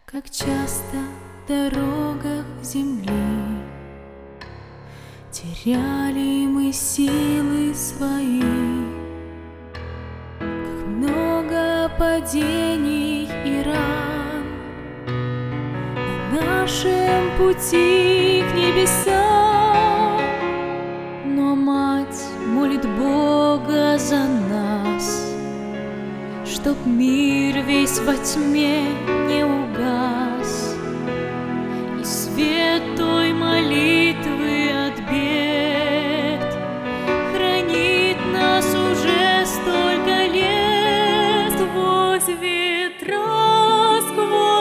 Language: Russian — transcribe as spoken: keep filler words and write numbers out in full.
Как часто в дорогах земли теряли мы силы свои, как много падений и ран на нашем пути к небесам. Но Мать молит Бога за нас, чтоб мир весь во тьме не угас, и свет той молитвы от бед хранит нас уже столько лет. Сквозь ветра, сквозь